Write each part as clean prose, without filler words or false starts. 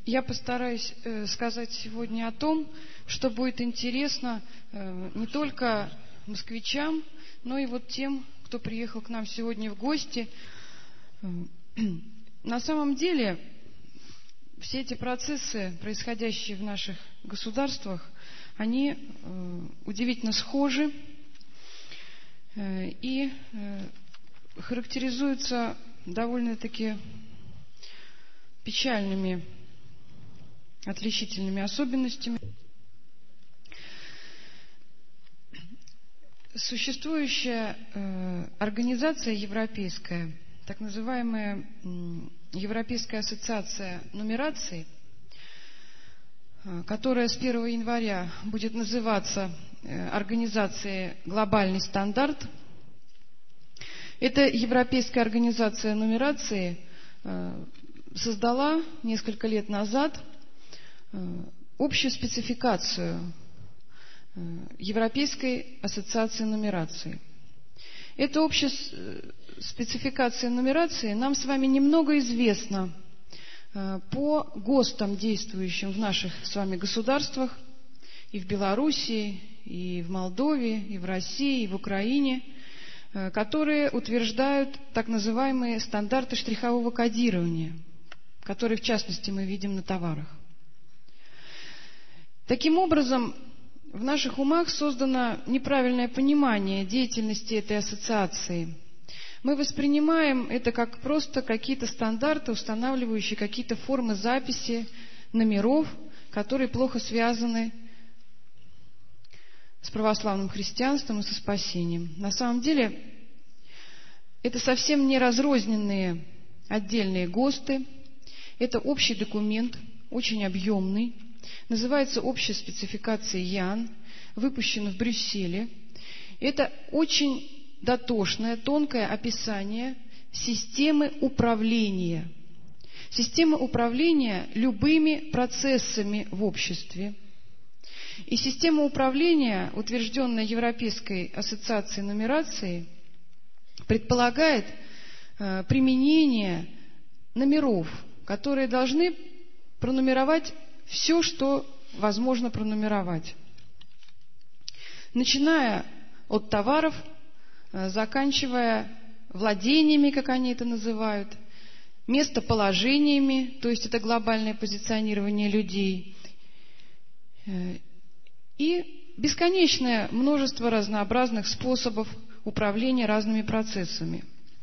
Я постараюсь сказать сегодня о том, что будет интересно не только москвичам, но и вот тем, кто приехал к нам сегодня в гости. На самом деле, все эти процессы, происходящие в наших государствах, они удивительно схожи и характеризуются довольно-таки печальными отличительными особенностями. Существующая организация европейская, так называемая Европейская ассоциация нумерации, которая с 1 января будет называться Организацией «Глобальный стандарт». Эта Европейская организация нумерации создала несколько лет назад общую спецификацию Европейской ассоциации нумерации. Эта общая спецификация нумерации нам с вами немного известна по ГОСТам, действующим в наших с вами государствах, и в Белоруссии, и в Молдове, и в России, и в Украине, которые утверждают так называемые стандарты штрихового кодирования, которые, в частности, мы видим на товарах. Таким образом, в наших умах создано неправильное понимание деятельности этой ассоциации. Мы воспринимаем это как просто какие-то стандарты, устанавливающие какие-то формы записи номеров, которые плохо связаны с православным христианством и со спасением. На самом деле, это совсем не разрозненные отдельные ГОСТы, это общий документ, очень объемный, называется «Общая спецификация ЯН», выпущена в Брюсселе. Это очень дотошное, тонкое описание системы управления. Системы управления любыми процессами в обществе. И система управления, утвержденная Европейской ассоциацией нумерации, предполагает применение номеров, которые должны пронумеровать все, что возможно пронумеровать. Начиная от товаров, заканчивая владениями, как они это называют, местоположениями, то есть это глобальное позиционирование людей, и бесконечное множество разнообразных способов управления разными процессами.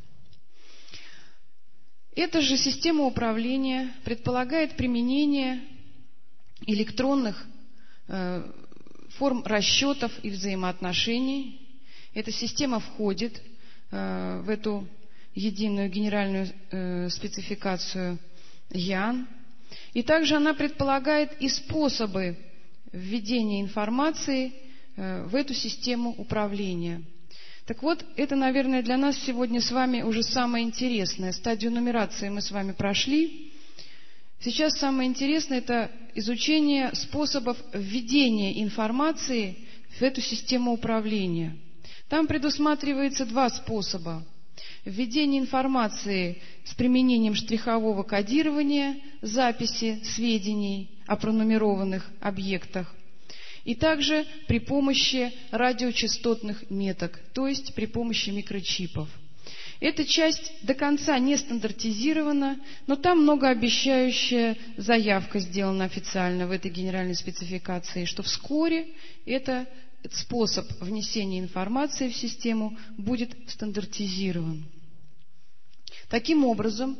Эта же система управления предполагает применение электронных форм расчетов и взаимоотношений. Эта система входит в эту единую генеральную спецификацию ЯН. И также она предполагает и способы введения информации в эту систему управления. Так вот, это, наверное, для нас сегодня с вами уже самое интересное. Стадию нумерации мы с вами прошли. Сейчас самое интересное – это изучение способов введения информации в эту систему управления. Там предусматривается два способа. Введение информации с применением штрихового кодирования, записи сведений о пронумерованных объектах, и также при помощи радиочастотных меток, то есть при помощи микрочипов. Эта часть до конца не стандартизирована, но там многообещающая заявка сделана официально в этой генеральной спецификации, что вскоре этот способ внесения информации в систему будет стандартизирован. Таким образом,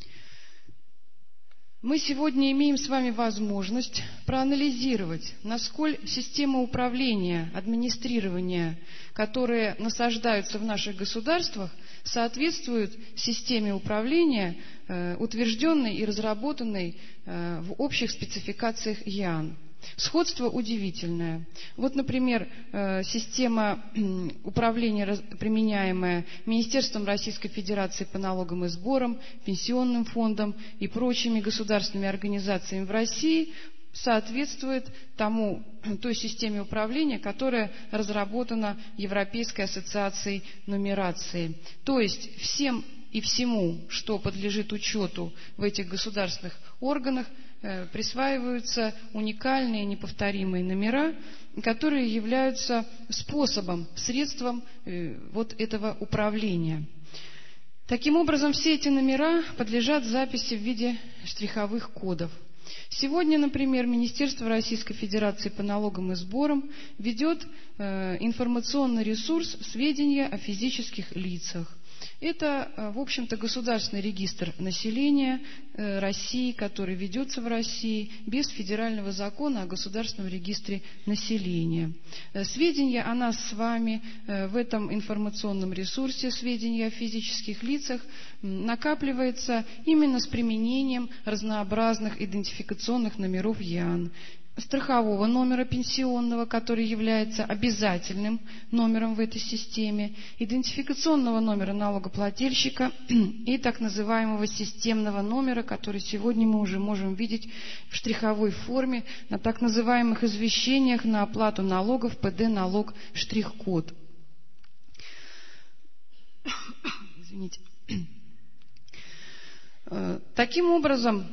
мы сегодня имеем с вами возможность проанализировать, насколько система управления, администрирования, которые насаждаются в наших государствах, соответствуют системе управления, утвержденной и разработанной в общих спецификациях ЯН. Сходство удивительное. Вот, например, система управления, применяемая Министерством Российской Федерации по налогам и сборам, Пенсионным фондом и прочими государственными организациями в России, соответствует той системе управления, которая разработана Европейской ассоциацией нумерации. То есть всем и всему, что подлежит учету в этих государственных органах, присваиваются уникальные неповторимые номера, которые являются способом, средством вот этого управления. Таким образом, все эти номера подлежат записи в виде штриховых кодов. Сегодня, например, Министерство Российской Федерации по налогам и сборам ведет информационный ресурс «Сведения о физических лицах». Это, в общем-то, государственный регистр населения России, который ведется в России без федерального закона о государственном регистре населения. Сведения о нас с вами в этом информационном ресурсе «Сведения о физических лицах» накапливается именно с применением разнообразных идентификационных номеров ЕАН. Страхового номера пенсионного, который является обязательным номером в этой системе, идентификационного номера налогоплательщика и так называемого системного номера, который сегодня мы уже можем видеть в штриховой форме на так называемых извещениях на оплату налогов ПД-налог штрих-код. Извините. Таким образом,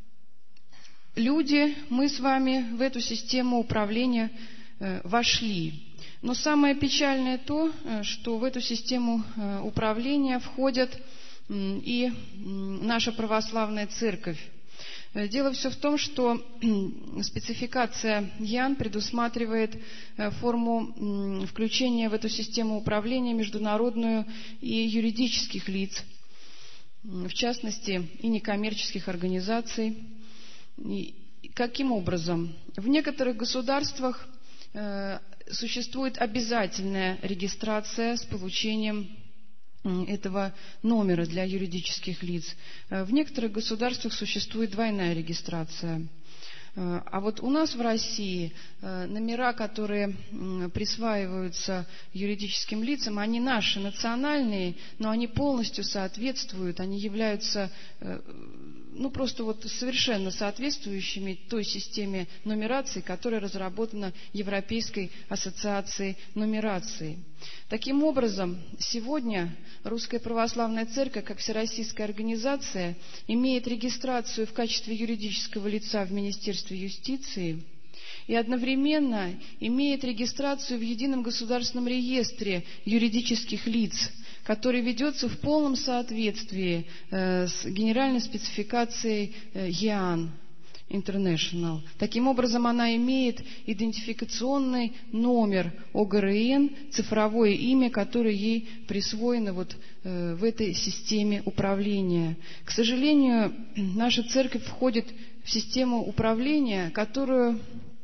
мы с вами в эту систему управления вошли. Но самое печальное то, что в эту систему управления входит и наша православная церковь. Дело все в том, что спецификация ЕАН предусматривает форму включения в эту систему управления международную и юридических лиц, в частности, и некоммерческих организаций. Каким образом? В некоторых государствах существует обязательная регистрация с получением этого номера для юридических лиц. В некоторых государствах существует двойная регистрация. А вот у нас в России номера, которые присваиваются юридическим лицам, они наши, национальные, но они полностью соответствуют, они являются просто вот совершенно соответствующими той системе нумерации, которая разработана Европейской ассоциацией нумерации. Таким образом, сегодня Русская Православная Церковь, как всероссийская организация, имеет регистрацию в качестве юридического лица в Министерстве юстиции и одновременно имеет регистрацию в Едином государственном реестре юридических лиц, который ведется в полном соответствии с генеральной спецификацией ЕАН International. Таким образом, она имеет идентификационный номер ОГРН, цифровое имя, которое ей присвоено вот в этой системе управления. К сожалению, наша церковь входит в систему управления, которую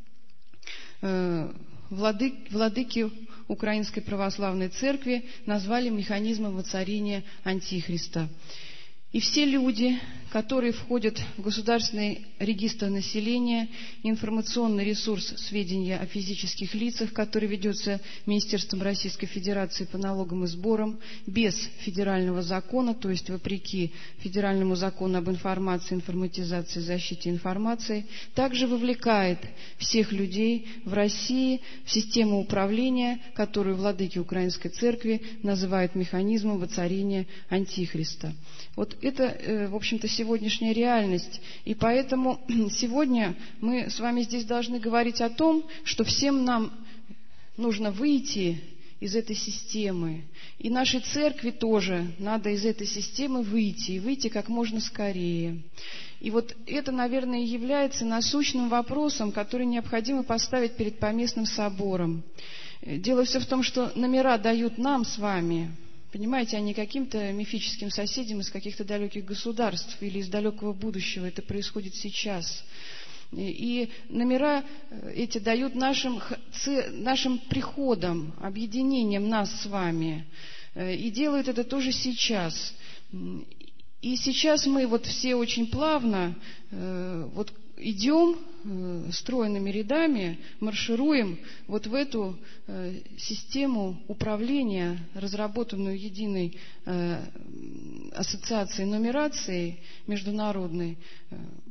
владыки Украинской Православной Церкви назвали механизмом воцарения Антихриста. И все люди, которые входят в государственный регистр населения, информационный ресурс «Сведения о физических лицах», который ведется Министерством Российской Федерации по налогам и сборам, без федерального закона, то есть вопреки федеральному закону об информации, информатизации и защите информации, также вовлекает всех людей в России в систему управления, которую владыки Украинской Церкви называют механизмом воцарения Антихриста. Вот это, в общем-то, сегодняшняя реальность. И поэтому сегодня мы с вами здесь должны говорить о том, что всем нам нужно выйти из этой системы. И нашей церкви тоже надо из этой системы выйти, и выйти как можно скорее. И вот это, наверное, и является насущным вопросом, который необходимо поставить перед поместным собором. Дело все в том, что номера дают нам с вами, понимаете, а не каким-то мифическим соседям из каких-то далеких государств или из далекого будущего. Это происходит сейчас. И номера эти дают нашим приходам, объединением нас с вами. И делают это тоже сейчас. И сейчас мы вот все очень плавно вот идем стройными рядами, маршируем вот в эту систему управления, разработанную единой ассоциацией нумерации международной,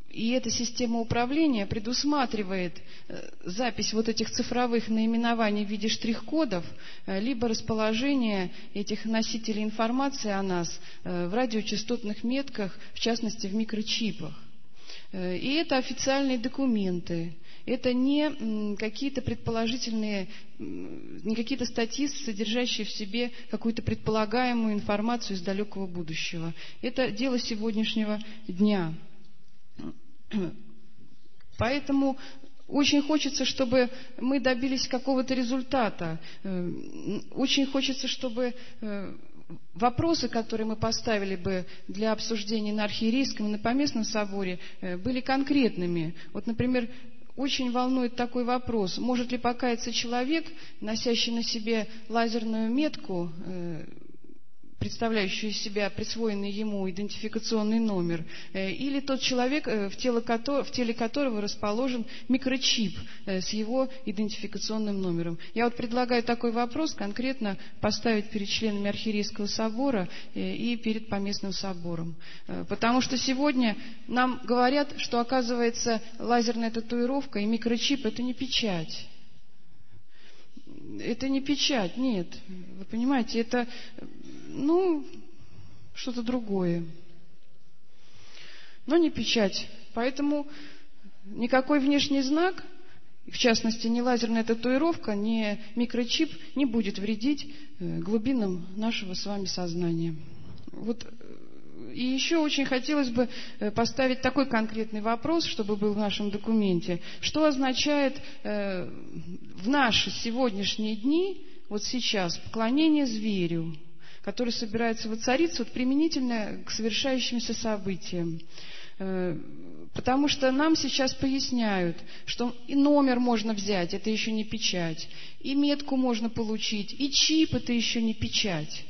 И эта система управления предусматривает запись вот этих цифровых наименований в виде штрих-кодов, либо расположение этих носителей информации о нас в радиочастотных метках, в частности в микрочипах. И это официальные документы. Это не какие-то предположительные, не какие-то статьи, содержащие в себе какую-то предполагаемую информацию из далекого будущего. Это дело сегодняшнего дня. Поэтому очень хочется, чтобы мы добились какого-то результата. Очень хочется, чтобы вопросы, которые мы поставили бы для обсуждения на архиерейском и на поместном соборе, были конкретными. Вот, например, очень волнует такой вопрос: может ли покаяться человек, носящий на себе лазерную метку, представляющую из себя присвоенный ему идентификационный номер, или тот человек, в теле которого расположен микрочип с его идентификационным номером. Я вот предлагаю такой вопрос конкретно поставить перед членами Архиерейского собора и перед поместным собором. Потому что сегодня нам говорят, что, оказывается, лазерная татуировка и микрочип — это не печать. Это не печать, нет. Вы понимаете, это, что-то другое. Но не печать. Поэтому никакой внешний знак, в частности, ни лазерная татуировка, ни микрочип, не будет вредить глубинам нашего с вами сознания. Вот. И еще очень хотелось бы поставить такой конкретный вопрос, чтобы был в нашем документе. Что означает в наши сегодняшние дни, вот сейчас, поклонение зверю, который собирается воцариться применительно к совершающимся событиям? Потому что нам сейчас поясняют, что и номер можно взять, это еще не печать, и метку можно получить, и чип — это еще не печать.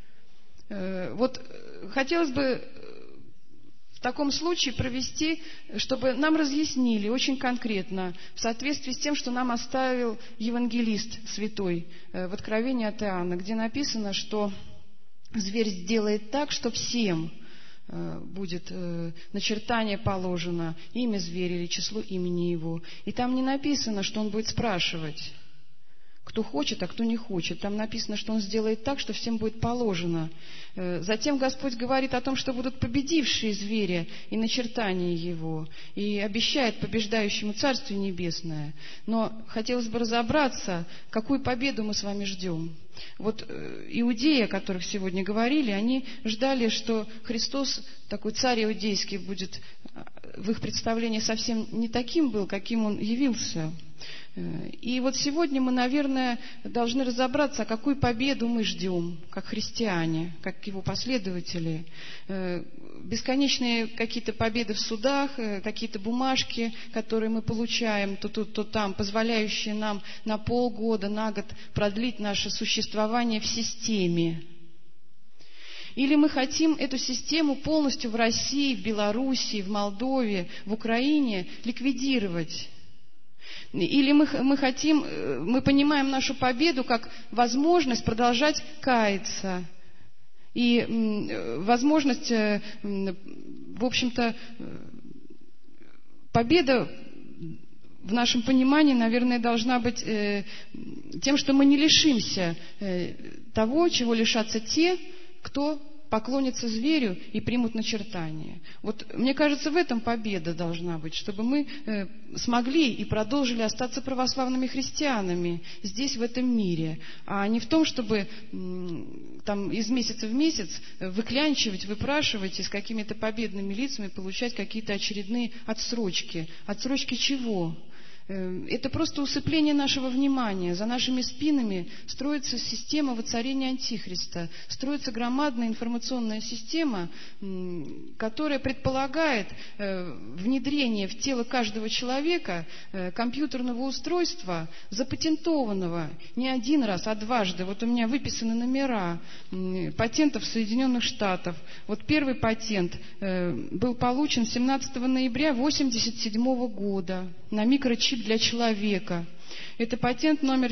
Вот хотелось бы в таком случае провести, чтобы нам разъяснили очень конкретно, в соответствии с тем, что нам оставил евангелист святой в Откровении от Иоанна, где написано, что зверь сделает так, что всем будет начертание положено, имя зверя или число имени его. И там не написано, что он будет спрашивать, кто хочет, а кто не хочет. Там написано, что он сделает так, что всем будет положено. Затем Господь говорит о том, что будут победившие зверя и начертания его, и обещает побеждающему Царствие Небесное. Но хотелось бы разобраться, какую победу мы с вами ждем. Вот иудеи, о которых сегодня говорили, они ждали, что Христос, такой царь иудейский, будет в их представлении совсем не таким был, каким он явился. И вот сегодня мы, наверное, должны разобраться, а какую победу мы ждем, как христиане, как его последователи. Бесконечные какие-то победы в судах, какие-то бумажки, которые мы получаем то тут, то там, позволяющие нам на полгода, на год продлить наше существование в системе. Или мы хотим эту систему полностью в России, в Белоруссии, в Молдове, в Украине ликвидировать. Или мы понимаем нашу победу как возможность продолжать каяться. И возможность, в общем-то, победа в нашем понимании, наверное, должна быть тем, что мы не лишимся того, чего лишатся те, кто поклонятся зверю и примут начертание. Вот мне кажется, в этом победа должна быть, чтобы мы смогли и продолжили остаться православными христианами здесь, в этом мире, а не в том, чтобы там из месяца в месяц выклянчивать, выпрашивать и с какими-то победными лицами получать какие-то очередные отсрочки. Отсрочки чего? Это просто усыпление нашего внимания. За нашими спинами строится система воцарения Антихриста, строится громадная информационная система, которая предполагает внедрение в тело каждого человека компьютерного устройства, запатентованного не один раз, а дважды. Вот у меня выписаны номера патентов Соединенных Штатов. Вот первый патент был получен 17 ноября 1987 года на микрочип для человека. Это патент номер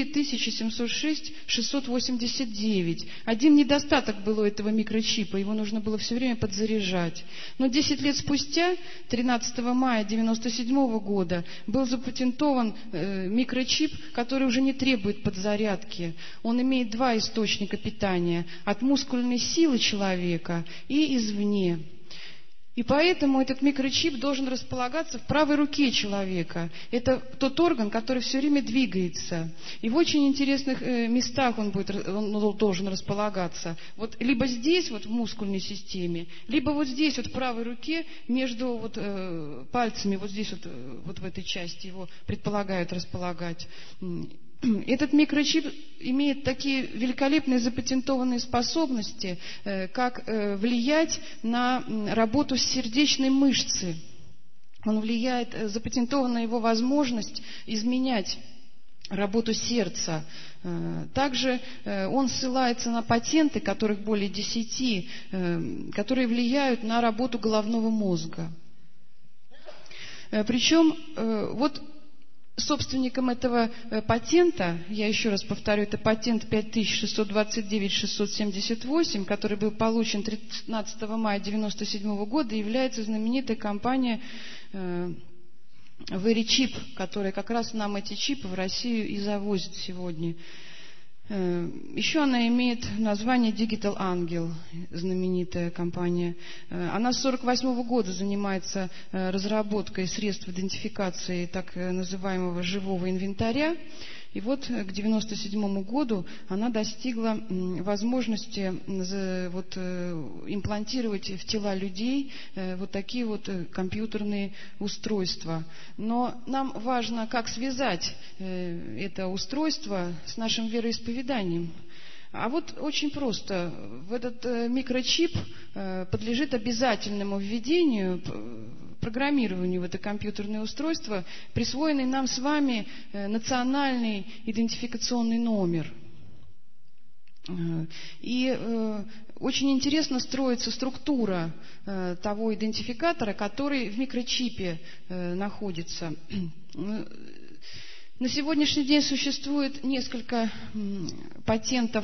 4706-689. Один недостаток был у этого микрочипа, его нужно было все время подзаряжать. Но 10 лет спустя, 13 мая 1997 года, был запатентован микрочип, который уже не требует подзарядки. Он имеет два источника питания: от мускульной силы человека и извне. И поэтому этот микрочип должен располагаться в правой руке человека. Это тот орган, который все время двигается. И в очень интересных местах он должен располагаться. Вот либо здесь, вот в мускульной системе, либо вот здесь, вот в правой руке, между пальцами, вот здесь, вот в этой части его предполагают располагать. Этот микрочип имеет такие великолепные запатентованные способности, как влиять на работу сердечной мышцы. Он влияет, запатентована его возможность изменять работу сердца. Также он ссылается на патенты, которых более 10, которые влияют на работу головного мозга. Причем вот собственником этого патента, я еще раз повторю, это патент 5629-678, который был получен 13 мая 1997 года, является знаменитая компания Verichip, которая как раз нам эти чипы в Россию и завозит сегодня. Еще она имеет название Digital Angel, знаменитая компания. Она с 1948 года занимается разработкой средств идентификации так называемого живого инвентаря. И вот к 1997 году она достигла возможности имплантировать в тела людей вот такие вот компьютерные устройства. Но нам важно, как связать это устройство с нашим вероисповеданием. А вот очень просто. В этот микрочип подлежит обязательному введению, программированию в это компьютерное устройство, присвоенный нам с вами национальный идентификационный номер. И очень интересно строится структура того идентификатора, который в микрочипе находится. На сегодняшний день существует несколько патентов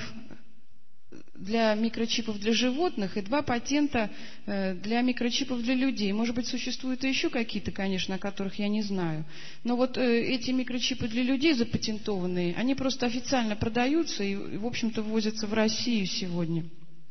для микрочипов для животных и 2 патента для микрочипов для людей. Может быть, существуют и еще какие-то, конечно, о которых я не знаю. Но вот эти микрочипы для людей запатентованные, они просто официально продаются и, в общем-то, ввозятся в Россию сегодня.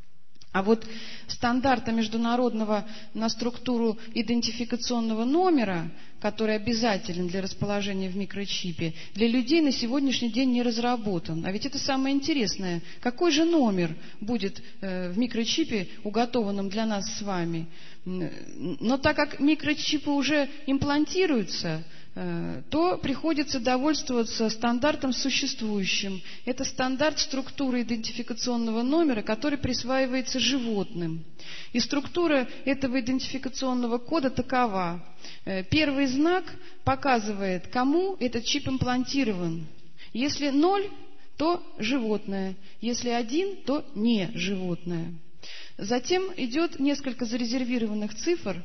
А вот стандарта международного на структуру идентификационного номера, который обязателен для расположения в микрочипе, для людей на сегодняшний день не разработан. А ведь это самое интересное. Какой же номер будет в микрочипе, уготованном для нас с вами? Но так как микрочипы уже имплантируются, то приходится довольствоваться стандартом существующим. Это стандарт структуры идентификационного номера, который присваивается животным. И структура этого идентификационного кода такова. Первый знак показывает, кому этот чип имплантирован. Если 0, то животное. Если 1, то не животное. Затем идет несколько зарезервированных цифр,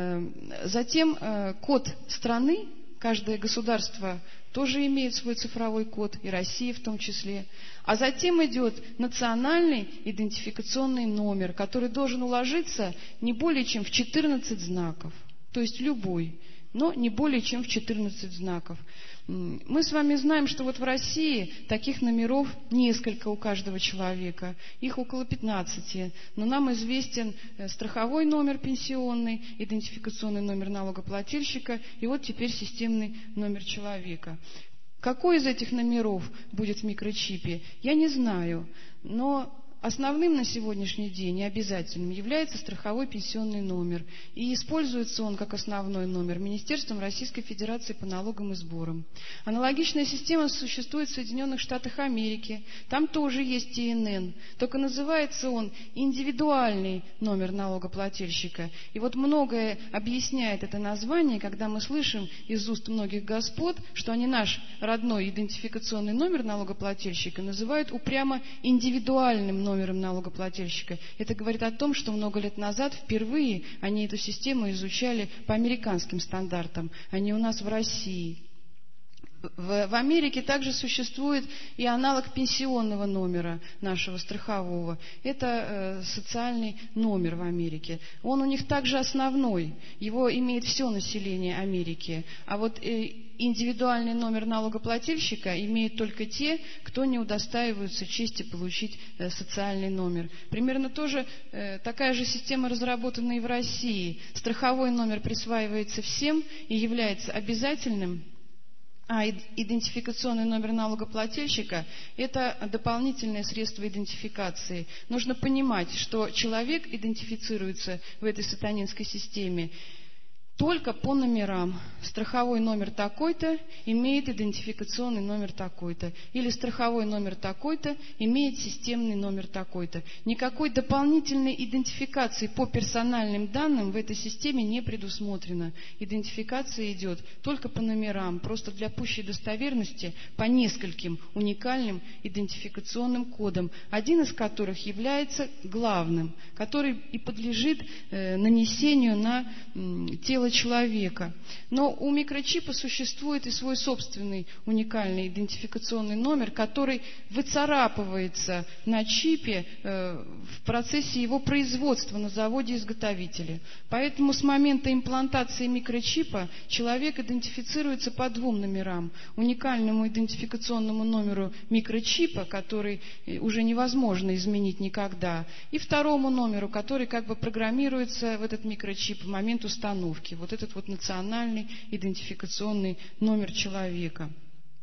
затем код страны. Каждое государство тоже имеет свой цифровой код, и Россия в том числе. А затем идет национальный идентификационный номер, который должен уложиться не более чем в 14 знаков. То есть любой, но не более чем в 14 знаков. Мы с вами знаем, что вот в России таких номеров несколько у каждого человека. Их около 15. Но нам известен страховой номер пенсионный, идентификационный номер налогоплательщика и вот теперь системный номер человека. Какой из этих номеров будет в микрочипе, я не знаю. Но основным на сегодняшний день и обязательным является страховой пенсионный номер. И используется он как основной номер Министерством Российской Федерации по налогам и сборам. Аналогичная система существует в Соединенных Штатах Америки. Там тоже есть ИНН. Только называется он индивидуальный номер налогоплательщика. И вот многое объясняет это название, когда мы слышим из уст многих господ, что они наш родной идентификационный номер налогоплательщика называют упрямо индивидуальным номером налогоплательщика. Это говорит о том, что много лет назад впервые они эту систему изучали по американским стандартам, а не у нас в России. В Америке также существует и аналог пенсионного номера нашего страхового. Это социальный номер в Америке. Он у них также основной. Его имеет все население Америки. А вот индивидуальный номер налогоплательщика имеют только те, кто не удостаиваются чести получить социальный номер. Примерно тоже такая же система разработана и в России. Страховой номер присваивается всем и является обязательным, а идентификационный номер налогоплательщика – это дополнительное средство идентификации. Нужно понимать, что человек идентифицируется в этой сатанинской системе только по номерам. Страховой номер такой-то имеет идентификационный номер такой-то. Или страховой номер такой-то имеет системный номер такой-то. Никакой дополнительной идентификации по персональным данным в этой системе не предусмотрено. Идентификация идет только по номерам, просто для пущей достоверности по нескольким уникальным идентификационным кодам, один из которых является главным, который и подлежит нанесению на тело человека. Но у микрочипа существует и свой собственный уникальный идентификационный номер, который выцарапывается на чипе в процессе его производства на заводе-изготовителе. Поэтому с момента имплантации микрочипа человек идентифицируется по двум номерам. Уникальному идентификационному номеру микрочипа, который уже невозможно изменить никогда, и второму номеру, который как бы программируется в этот микрочип в момент установки. Вот этот вот национальный идентификационный номер человека.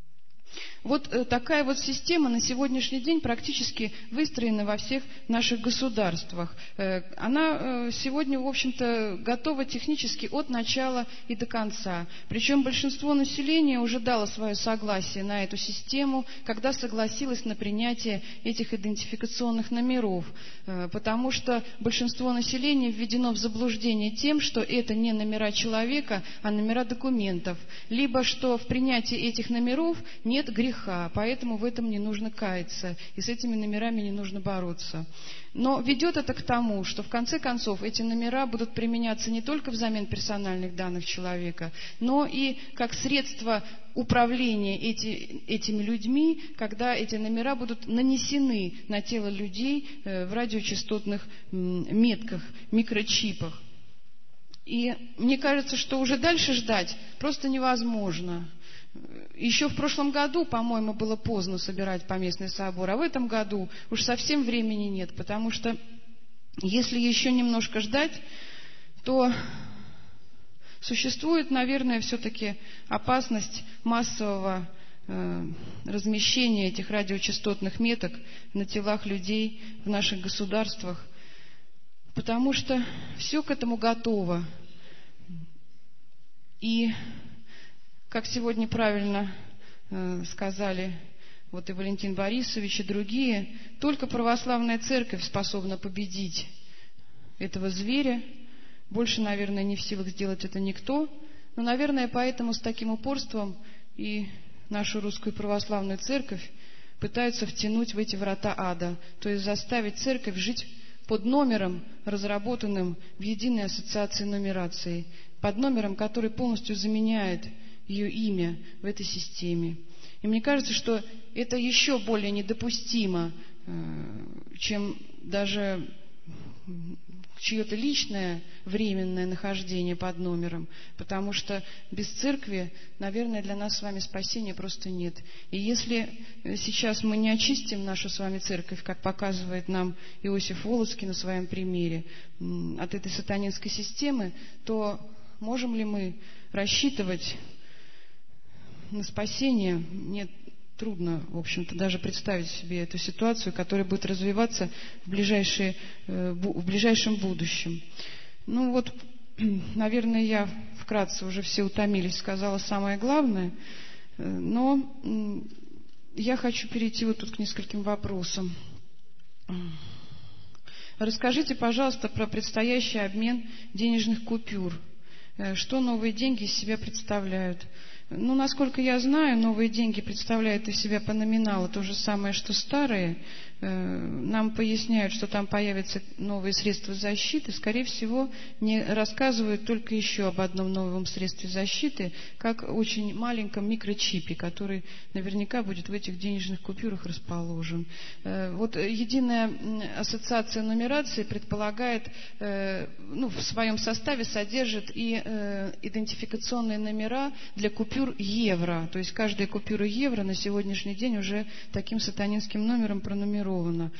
Вот такая вот система на сегодняшний день практически выстроена во всех наших государствах. Она сегодня, в общем-то, готова технически от начала и до конца. Причем большинство населения уже дало свое согласие на эту систему, когда согласилось на принятие этих идентификационных номеров. Потому что большинство населения введено в заблуждение тем, что это не номера человека, а номера документов. Либо что в принятии этих номеров нет греха, поэтому в этом не нужно каяться, и с этими номерами не нужно бороться. Но ведет это к тому, что в конце концов эти номера будут применяться не только взамен персональных данных человека, но и как средство управления этими людьми, когда эти номера будут нанесены на тело людей в радиочастотных метках, микрочипах. И мне кажется, что уже дальше ждать просто невозможно. Еще в прошлом году, по-моему, было поздно собирать поместный собор, а в этом году уж совсем времени нет, потому что если еще немножко ждать, то существует, наверное, все-таки опасность массового размещения этих радиочастотных меток на телах людей в наших государствах, потому что все к этому готово. И как сегодня правильно сказали вот и Валентин Борисович, и другие, только православная церковь способна победить этого зверя. Больше, наверное, не в силах сделать это никто. Но, наверное, поэтому с таким упорством и нашу русскую православную церковь пытаются втянуть в эти врата ада, то есть заставить церковь жить под номером, разработанным в единой ассоциации нумерации, под номером, который полностью заменяет ее имя в этой системе. И мне кажется, что это еще более недопустимо, чем даже чье-то личное временное нахождение под номером, потому что без церкви, наверное, для нас с вами спасения просто нет. И если сейчас мы не очистим нашу с вами церковь, как показывает нам Иосиф Волоцкий на своем примере, от этой сатанинской системы, то можем ли мы рассчитывать на спасение? Мне трудно, в общем-то, даже представить себе эту ситуацию, которая будет развиваться в ближайшем будущем. Ну вот, наверное, я вкратце, уже все утомились, сказала самое главное, но я хочу перейти вот тут к нескольким вопросам. Расскажите, пожалуйста, про предстоящий обмен денежных купюр. Что новые деньги из себя представляют? Ну, насколько я знаю, новые деньги представляют из себя по номиналу то же самое, что старые. Нам поясняют, что там появятся новые средства защиты. Скорее всего, не рассказывают только еще об одном новом средстве защиты, как очень маленьком микрочипе, который наверняка будет в этих денежных купюрах расположен. Вот единая ассоциация нумерации предполагает, в своем составе содержит и идентификационные номера для купюр евро. То есть каждая купюра евро на сегодняшний день уже таким сатанинским номером пронумерована.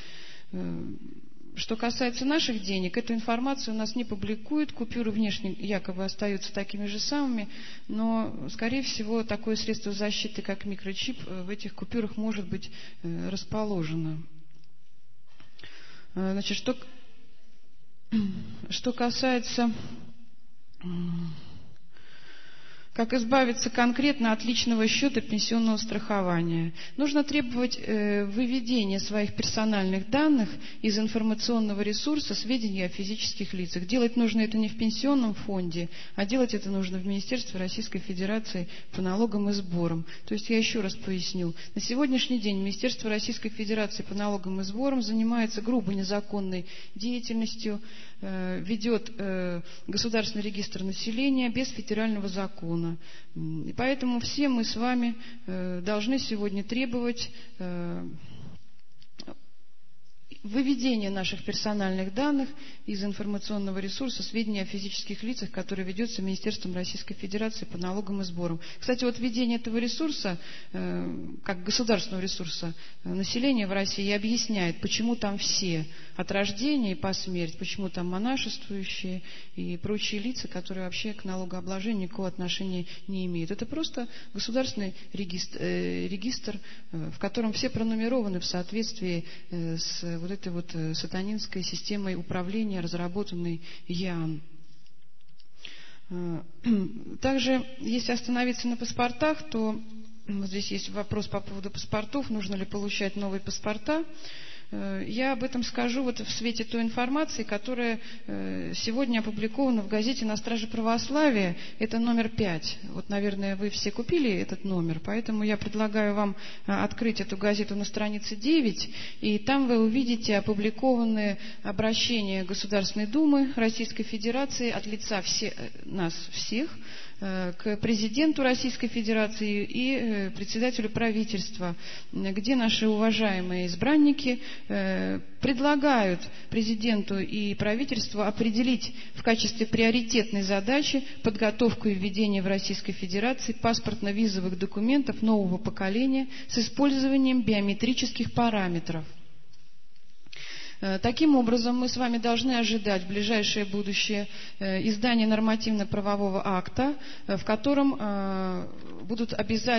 Что касается наших денег, эту информацию у нас не публикуют, купюры внешне якобы остаются такими же самыми, но, скорее всего, такое средство защиты, как микрочип, в этих купюрах может быть расположено. Значит, что касается... Как избавиться конкретно от личного счета пенсионного страхования? Нужно требовать выведения своих персональных данных из информационного ресурса сведений о физических лицах. Делать нужно это не в пенсионном фонде, а делать это нужно в Министерстве Российской Федерации по налогам и сборам. То есть я еще раз поясню. На сегодняшний день Министерство Российской Федерации по налогам и сборам занимается грубо незаконной деятельностью, ведет государственный регистр населения без федерального закона. И поэтому все мы с вами должны сегодня требовать выведения наших персональных данных из информационного ресурса сведений о физических лицах, который ведется Министерством Российской Федерации по налогам и сборам. Кстати, вот введение этого ресурса, как государственного ресурса населения в России, объясняет, почему там все от рождения и по смерти, почему там монашествующие и прочие лица, которые вообще к налогообложению никакого отношения не имеют. Это просто государственный регистр, в котором все пронумерованы в соответствии с вот этой вот сатанинской системой управления, разработанной ЯН. Также, если остановиться на паспортах, то здесь есть вопрос по поводу паспортов, нужно ли получать новые паспорта. Я об этом скажу вот в свете той информации, которая сегодня опубликована в газете «На страже православия». Это номер 5. Вот, наверное, вы все купили этот номер, поэтому я предлагаю вам открыть эту газету на странице 9, и там вы увидите опубликованные обращения Государственной Думы Российской Федерации от лица нас всех к президенту Российской Федерации и председателю правительства, где наши уважаемые избранники предлагают президенту и правительству определить в качестве приоритетной задачи подготовку и введение в Российской Федерации паспортно-визовых документов нового поколения с использованием биометрических параметров. Таким образом, мы с вами должны ожидать в ближайшее будущее издания нормативно-правового акта, в котором будут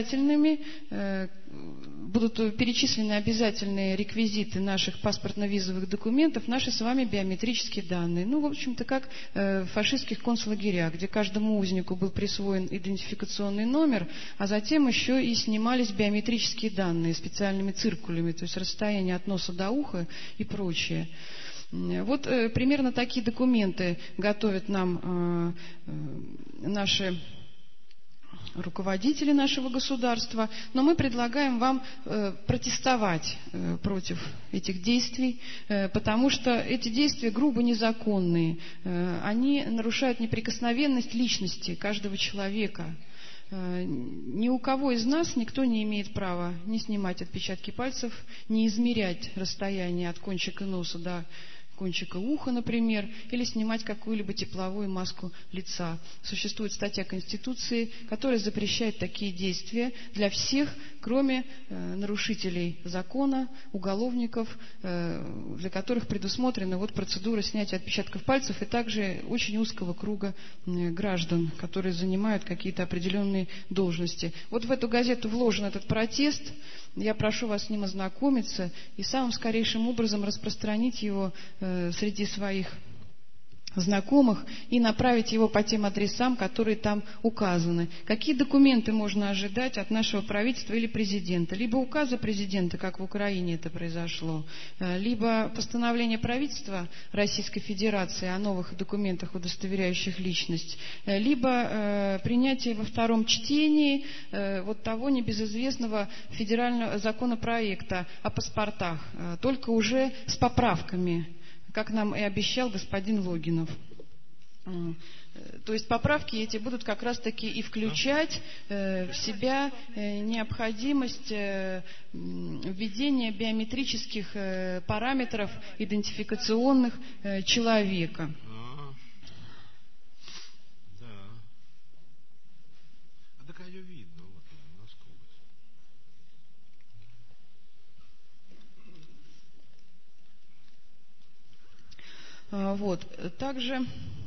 перечислены обязательные реквизиты наших паспортно-визовых документов, наши с вами биометрические данные. Ну, в общем-то, как в фашистских концлагерях, где каждому узнику был присвоен идентификационный номер, а затем еще и снимались биометрические данные специальными циркулями, то есть расстояние от носа до уха и прочее. Вот примерно такие документы готовят нам наши руководители нашего государства, но мы предлагаем вам протестовать против этих действий, потому что эти действия грубо незаконные, они нарушают неприкосновенность личности каждого человека. Ни у кого из нас никто не имеет права не снимать отпечатки пальцев, не измерять расстояние от кончика носа до кончика уха, например, или снимать какую-либо тепловую маску лица. Существует статья Конституции, которая запрещает такие действия для всех, кроме нарушителей закона, уголовников, для которых предусмотрена вот процедура снятия отпечатков пальцев, и также очень узкого круга граждан, которые занимают какие-то определенные должности. Вот в эту газету вложен этот протест. Я прошу вас с ним ознакомиться и самым скорейшим образом распространить его среди своих знакомых и направить его по тем адресам, которые там указаны. Какие документы можно ожидать от нашего правительства или президента? Либо указа президента, как в Украине это произошло, либо постановление правительства Российской Федерации о новых документах, удостоверяющих личность, либо принятие во втором чтении вот того небезызвестного федерального законопроекта о паспортах, только уже с поправками, как нам и обещал господин Логинов. То есть поправки эти будут как раз-таки и включать в себя необходимость введения биометрических параметров идентификационных человека. Вот. Также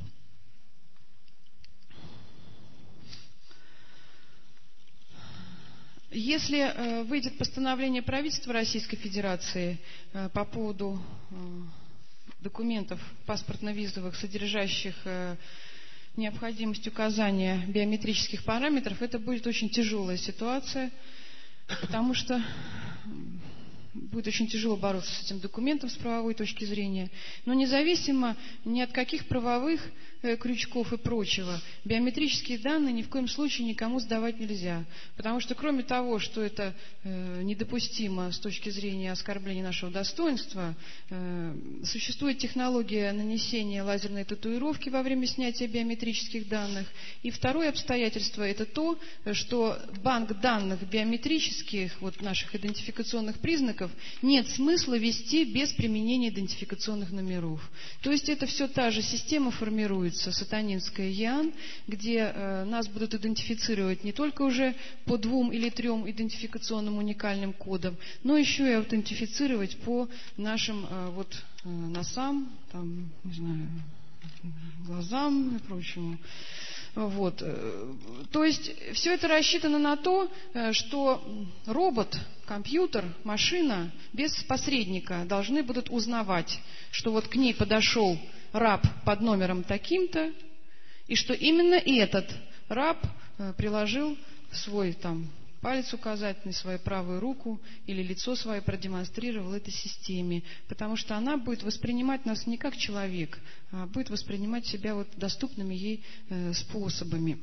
если выйдет постановление правительства Российской Федерации по поводу документов паспортно-визовых, содержащих необходимость указания биометрических параметров, это будет очень тяжелая ситуация, потому что будет очень тяжело бороться с этим документом с правовой точки зрения. Но независимо ни от каких правовых крючков и прочего, биометрические данные ни в коем случае никому сдавать нельзя. Потому что кроме того, что это недопустимо с точки зрения оскорбления нашего достоинства, существует технология нанесения лазерной татуировки во время снятия биометрических данных. И второе обстоятельство – это то, что банк данных биометрических, вот наших идентификационных признаков, нет смысла вести без применения идентификационных номеров. То есть это все та же система формируется, сатанинская ЕАН, где нас будут идентифицировать не только уже по 2 или 3 идентификационным уникальным кодам, но еще и аутентифицировать по нашим носам, там, не знаю, глазам и прочему. Вот. То есть все это рассчитано на то, что робот, компьютер, машина без посредника должны будут узнавать, что вот к ней подошел раб под номером таким-то, и что именно этот раб приложил свой там палец указательный, свою правую руку или лицо свое продемонстрировал этой системе, потому что она будет воспринимать нас не как человек, а будет воспринимать себя вот доступными ей способами.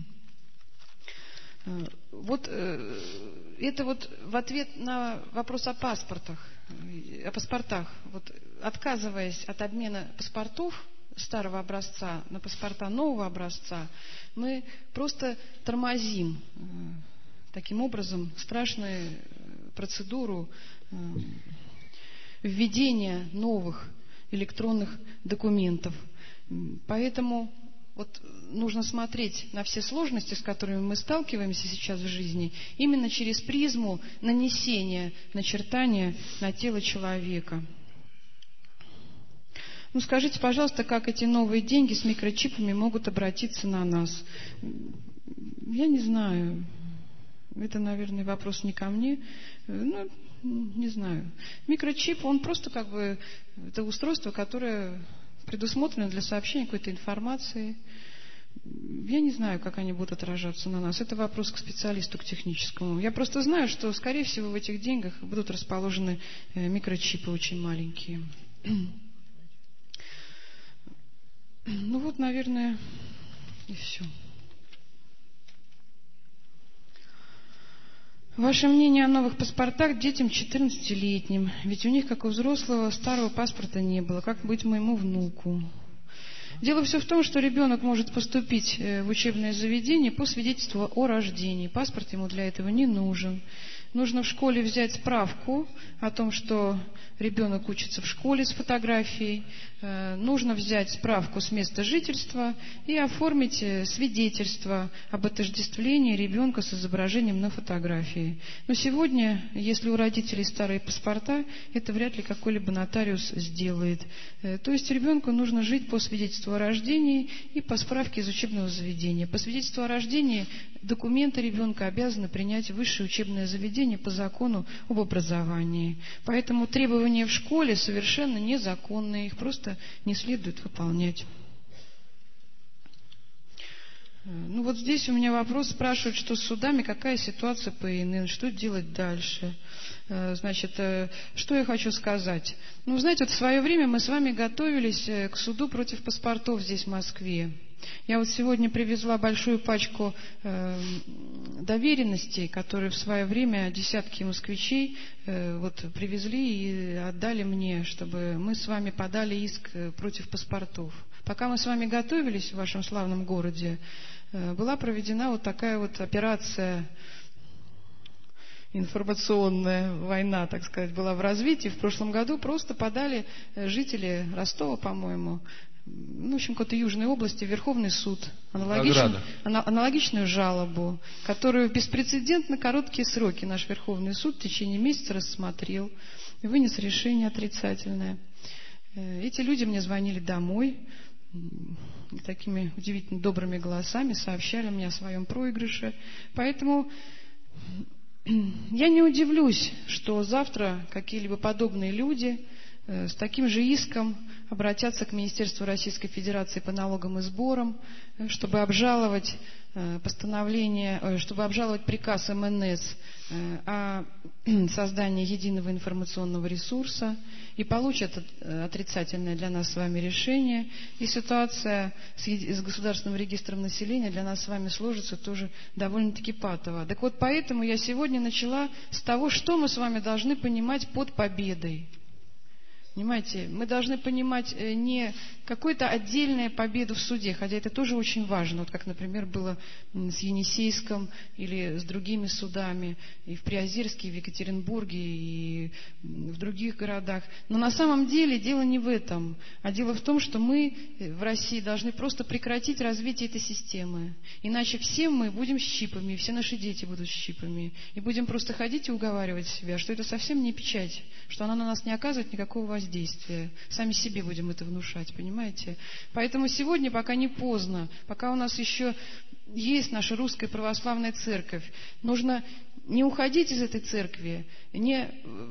Вот это вот в ответ на вопрос о паспортах. Вот, отказываясь от обмена паспортов старого образца на паспорта нового образца, мы просто тормозим таким образом страшную процедуру введения новых электронных документов. Поэтому вот нужно смотреть на все сложности, с которыми мы сталкиваемся сейчас в жизни, именно через призму нанесения начертания на тело человека. Ну, скажите, пожалуйста, как эти новые деньги с микрочипами могут обратиться на нас? Я не знаю. Это, наверное, вопрос не ко мне. Ну, не знаю. Микрочип, он просто как бы это устройство, которое предусмотрено для сообщения какой-то информации. Я не знаю, как они будут отражаться на нас. Это вопрос к специалисту, к техническому. Я просто знаю, что, скорее всего, в этих деньгах будут расположены микрочипы очень маленькие. Ну вот, наверное, и все. Ваше мнение о новых паспортах детям 14-летним? Ведь у них, как у взрослого, старого паспорта не было. Как быть моему внуку? Дело все в том, что ребенок может поступить в учебное заведение по свидетельству о рождении. Паспорт ему для этого не нужен. Нужно в школе взять справку о том, что ребенок учится в школе с фотографией. Нужно взять справку с места жительства и оформить свидетельство об отождествлении ребенка с изображением на фотографии. Но сегодня, если у родителей старые паспорта, это вряд ли какой-либо нотариус сделает. То есть ребенку нужно жить по свидетельству о рождении и по справке из учебного заведения. По свидетельству о рождении документы ребенка обязаны принять высшее учебное заведение по закону об образовании. Поэтому требования в школе совершенно незаконные, их просто не следует выполнять. Ну вот здесь у меня вопрос, спрашивают, что с судами, какая ситуация по ИНН, что делать дальше. Значит, что я хочу сказать. Ну, знаете, вот в свое время мы с вами готовились к суду против паспортов здесь, в Москве. Я вот сегодня привезла большую пачку доверенностей, которые в свое время десятки москвичей вот привезли и отдали мне, чтобы мы с вами подали иск против паспортов. Пока мы с вами готовились в вашем славном городе, была проведена вот такая вот операция, информационная война, так сказать, была в развитии. В прошлом году просто подали жители Ростова, по-моему, в общем, какой-то южной области, в Верховный суд аналогичную жалобу, которую в беспрецедентно короткие сроки наш Верховный суд в течение месяца рассмотрел и вынес решение отрицательное. Эти люди мне звонили домой, такими удивительно добрыми голосами сообщали мне о своем проигрыше. Поэтому я не удивлюсь, что завтра какие-либо подобные люди с таким же иском обратятся к Министерству Российской Федерации по налогам и сборам, чтобы обжаловать постановление, чтобы обжаловать приказ МНС о создании единого информационного ресурса, и получат отрицательное для нас с вами решение, и ситуация с Государственным регистром населения для нас с вами сложится тоже довольно-таки патово. Так вот, поэтому я сегодня начала с того, что мы с вами должны понимать под победой. Понимаете, мы должны понимать не какую-то отдельную победу в суде, хотя это тоже очень важно, вот как, например, было с Енисейском или с другими судами, и в Приозерске, и в Екатеринбурге, и в других городах. Но на самом деле дело не в этом, а дело в том, что мы в России должны просто прекратить развитие этой системы. Иначе все мы будем с чипами, все наши дети будут с чипами, и будем просто ходить и уговаривать себя, что это совсем не печать, что она на нас не оказывает никакого воздействия. Сами себе будем это внушать, понимаете? Поэтому сегодня, пока не поздно, пока у нас еще есть наша русская православная церковь, нужно не уходить из этой церкви, не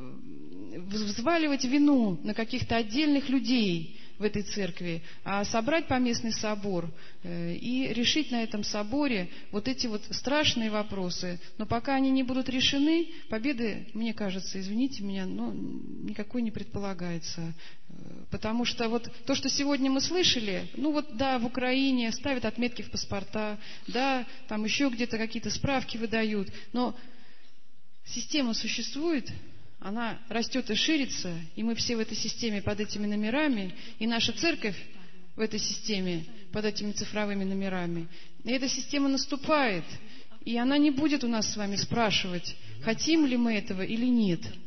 взваливать вину на каких-то отдельных людей в этой церкви, а собрать поместный собор и решить на этом соборе вот эти вот страшные вопросы. Но пока они не будут решены, победы, мне кажется, извините меня, но никакой не предполагается. Потому что вот то, что сегодня мы слышали, ну вот да, в Украине ставят отметки в паспорта, да, там еще где-то какие-то справки выдают, но система существует, она растет и ширится, и мы все в этой системе под этими номерами, и наша церковь в этой системе под этими цифровыми номерами. И эта система наступает, и она не будет у нас с вами спрашивать, хотим ли мы этого или нет.